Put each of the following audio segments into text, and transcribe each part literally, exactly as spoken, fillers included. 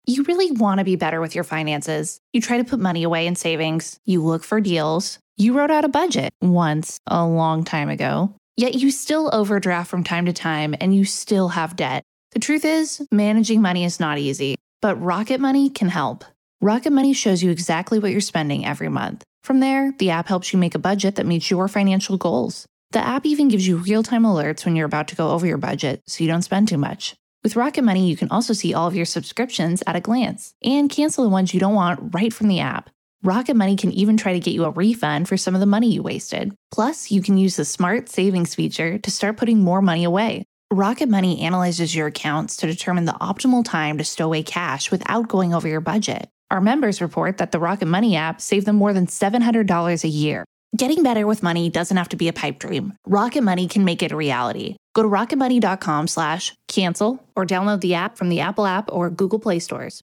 You really want to be better with your finances. You try to put money away in savings. You look for deals. You wrote out a budget once a long time ago. Yet you still overdraft from time to time and you still have debt. The truth is, managing money is not easy, but Rocket Money can help. Rocket Money shows you exactly what you're spending every month. From there, the app helps you make a budget that meets your financial goals. The app even gives you real-time alerts when you're about to go over your budget so you don't spend too much. With Rocket Money, you can also see all of your subscriptions at a glance and cancel the ones you don't want right from the app. Rocket Money can even try to get you a refund for some of the money you wasted. Plus, you can use the Smart Savings feature to start putting more money away. Rocket Money analyzes your accounts to determine the optimal time to stow away cash without going over your budget. Our members report that the Rocket Money app saved them more than seven hundred dollars a year. Getting better with money doesn't have to be a pipe dream. Rocket Money can make it a reality. Go to rocketmoney.com slash cancel or download the app from the Apple app or Google Play stores.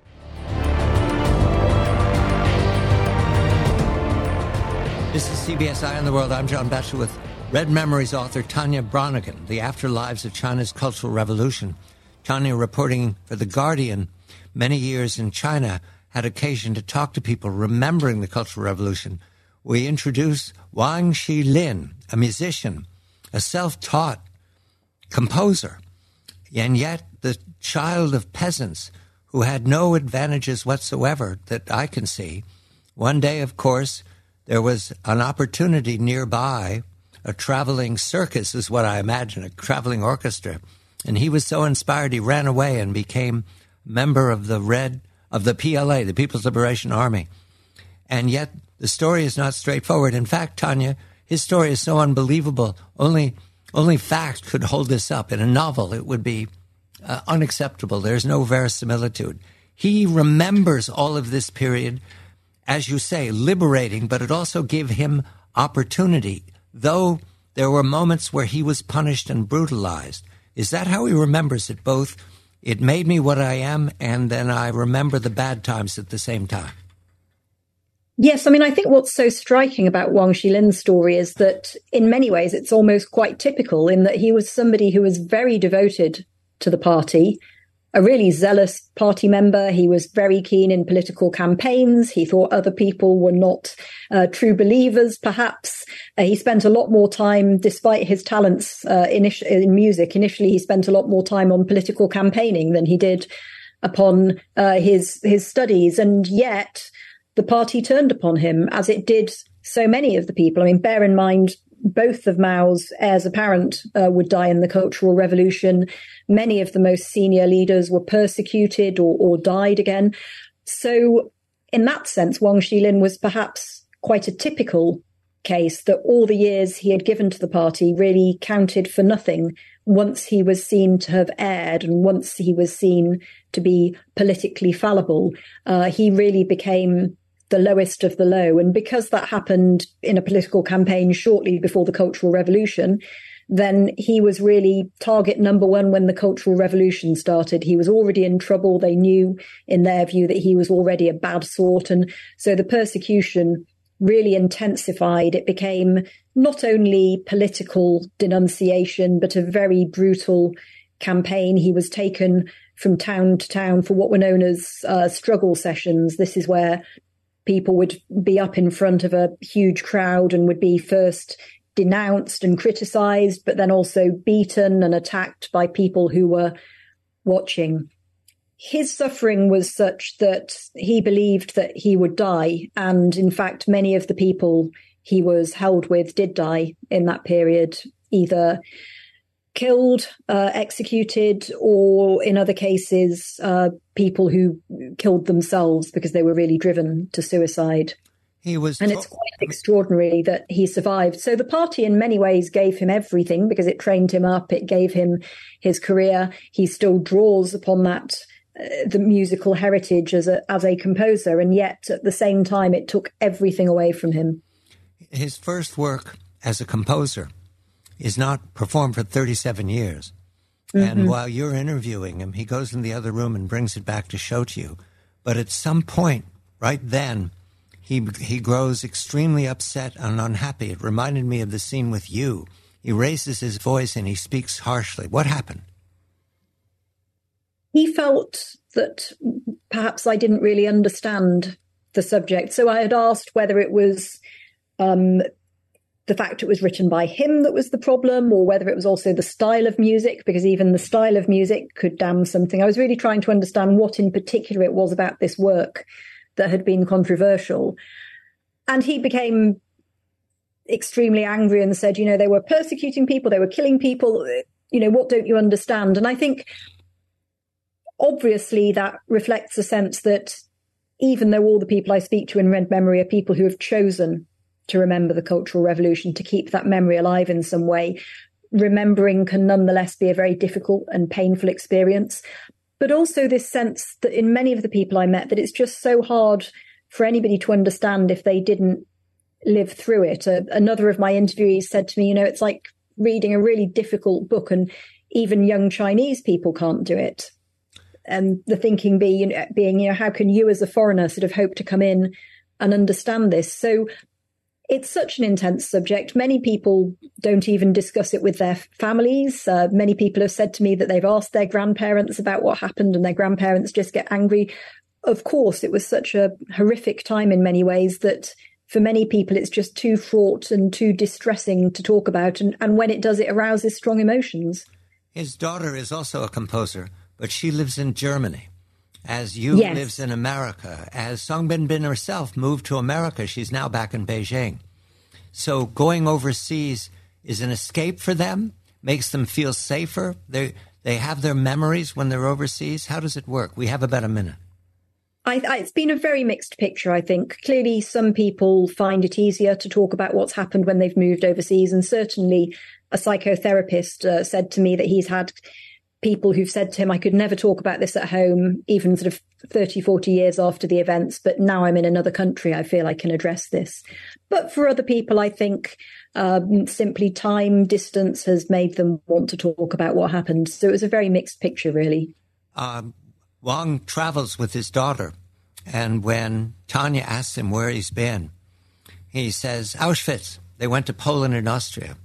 This is C B S Eye on the World. I'm John Batchelor with Red Memories author Tanya Bronigan, The Afterlives of China's Cultural Revolution. Tanya, reporting for The Guardian, many years in China, had occasion to talk to people remembering the Cultural Revolution. We introduce Wang Xilin, a musician, a self-taught composer, and yet the child of peasants who had no advantages whatsoever that I can see. One day, of course, there was an opportunity nearby. A traveling circus is what I imagine, a traveling orchestra. And he was so inspired, he ran away and became a member of the Red, of the P L A, the People's Liberation Army. And yet the story is not straightforward. In fact, Tanya, his story is so unbelievable. Only, only fact could hold this up. In a novel, it would be uh, unacceptable. There's no verisimilitude. He remembers all of this period, as you say, liberating, but it also gave him opportunity, though there were moments where he was punished and brutalized. Is that how he remembers it? Both, it made me what I am, and then I remember the bad times at the same time. Yes, I mean, I think what's so striking about Wang Xilin's story is that in many ways it's almost quite typical in that he was somebody who was very devoted to the party, a really zealous party member. He was very keen in political campaigns. He thought other people were not uh, true believers, perhaps. Uh, he spent a lot more time, despite his talents uh, init- in music, initially he spent a lot more time on political campaigning than he did upon uh, his his studies. And yet the party turned upon him, as it did so many of the people. I mean, bear in mind, both of Mao's heirs apparent uh, would die in the Cultural Revolution. Many of the most senior leaders were persecuted or, or died again. So in that sense, Wang Xilin was perhaps quite a typical case, that all the years he had given to the party really counted for nothing once he was seen to have erred and once he was seen to be politically fallible. Uh, he really became the lowest of the low. And because that happened in a political campaign shortly before the Cultural Revolution, then he was really target number one when the Cultural Revolution started. He was already in trouble. They knew, in their view, that he was already a bad sort. And so the persecution really intensified. It became not only political denunciation, but a very brutal campaign. He was taken from town to town for what were known as uh, struggle sessions. This is where people would be up in front of a huge crowd and would be first denounced and criticized, but then also beaten and attacked by people who were watching. His suffering was such that he believed that he would die. And in fact, many of the people he was held with did die in that period, either killed, uh, executed, or in other cases, uh, people who killed themselves because they were really driven to suicide. He was, and it's quite extraordinary that he survived. So the party in many ways gave him everything because it trained him up. It gave him his career. He still draws upon that, uh, the musical heritage as a, as a composer. And yet at the same time, it took everything away from him. His first work as a composer is not performed for thirty-seven years. Mm-hmm. And while you're interviewing him, he goes in the other room and brings it back to show to you. But at some point, right then, he he grows extremely upset and unhappy. It reminded me of the scene with you. He raises his voice and he speaks harshly. What happened? he felt that perhaps I didn't really understand the subject. So I had asked whether it was um, the fact it was written by him that was the problem, or whether it was also the style of music, because even the style of music could damn something. I was really trying to understand what in particular it was about this work that had been controversial. And he became extremely angry and said, you know, they were persecuting people, they were killing people, you know, what don't you understand? And I think obviously that reflects a sense that even though all the people I speak to in Red Memory are people who have chosen to remember the Cultural Revolution, to keep that memory alive in some way, remembering can nonetheless be a very difficult and painful experience. But also this sense that in many of the people I met, that it's just so hard for anybody to understand if they didn't live through it. Uh, another of my interviewees said to me, you know, it's like reading a really difficult book and even young Chinese people can't do it. And the thinking be, you know, being, you know, how can you as a foreigner sort of hope to come in and understand this? So it's such an intense subject. Many people don't even discuss it with their families. Uh, many people have said to me that they've asked their grandparents about what happened and their grandparents just get angry. Of course, it was such a horrific time in many ways that for many people, it's just too fraught and too distressing to talk about. And, and when it does, it arouses strong emotions. His daughter is also a composer, but she lives in Germany, as Yu yes. lives in America. As Song Binbin herself moved to America, she's now back in Beijing. So going overseas is an escape for them, makes them feel safer. They they have their memories when they're overseas. How does it work? We have about a minute. I, I, it's been a very mixed picture, I think. Clearly, some people find it easier to talk about what's happened when they've moved overseas. And certainly a psychotherapist uh, said to me that he's had people who've said to him, I could never talk about this at home, even sort of thirty, forty years after the events. But now I'm in another country, I feel I can address this. But for other people, I think um, simply time, distance has made them want to talk about what happened. So it was a very mixed picture, really. Um Wang travels with his daughter, and when Tanya asks him where he's been, he says, Auschwitz. They went to Poland and Austria.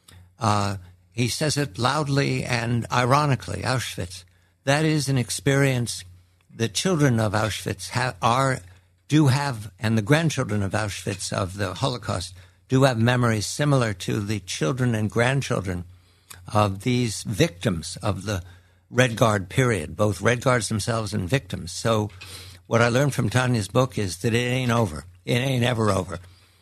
Uh, he says it loudly and ironically, Auschwitz. That is an experience the children of Auschwitz ha- are, do have, and the grandchildren of Auschwitz, of the Holocaust, do have memories similar to the children and grandchildren of these victims of the Red Guard period, both Red Guards themselves and victims. So what I learned from Tanya's book is that it ain't over. It ain't ever over.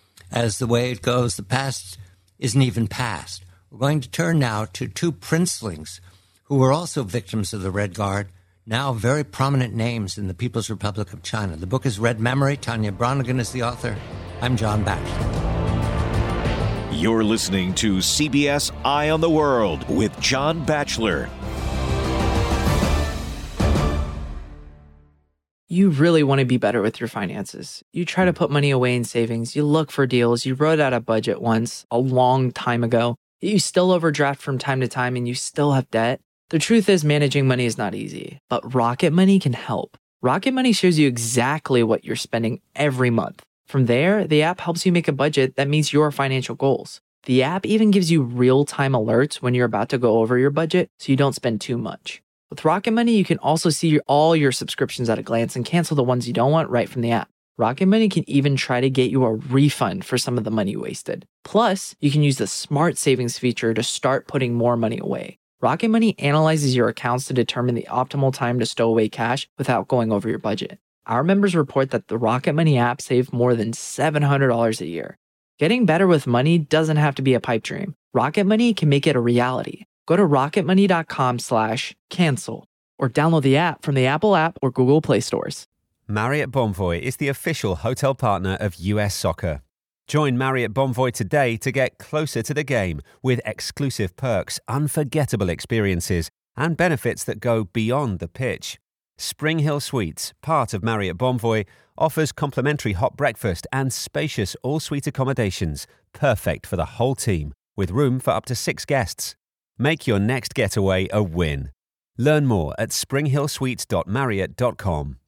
As the way it goes, the past isn't even past. We're going to turn now to two princelings who were also victims of the Red Guard, now very prominent names in the People's Republic of China. The book is Red Memory. Tanya Bronigan is the author. I'm John Batchelor. You're listening to C B S Eye on the World with John Batchelor. You really want to be better with your finances. You try to put money away in savings. You look for deals. You wrote out a budget once, a long time ago. You still overdraft from time to time and you still have debt. The truth is managing money is not easy, but Rocket Money can help. Rocket Money shows you exactly what you're spending every month. From there, the app helps you make a budget that meets your financial goals. The app even gives you real-time alerts when you're about to go over your budget so you don't spend too much. With Rocket Money, you can also see your, all your subscriptions at a glance and cancel the ones you don't want right from the app. Rocket Money can even try to get you a refund for some of the money wasted. Plus, you can use the Smart Savings feature to start putting more money away. Rocket Money analyzes your accounts to determine the optimal time to stow away cash without going over your budget. Our members report that the Rocket Money app saved more than seven hundred dollars a year. Getting better with money doesn't have to be a pipe dream. Rocket Money can make it a reality. Go to rocketmoney.com slash cancel or download the app from the Apple app or Google Play stores. Marriott Bonvoy is the official hotel partner of U S Soccer. Join Marriott Bonvoy today to get closer to the game with exclusive perks, unforgettable experiences, and benefits that go beyond the pitch. Spring Hill Suites, part of Marriott Bonvoy, offers complimentary hot breakfast and spacious all-suite accommodations, perfect for the whole team, with room for up to six guests. Make your next getaway a win. Learn more at spring hill suites dot marriott dot com.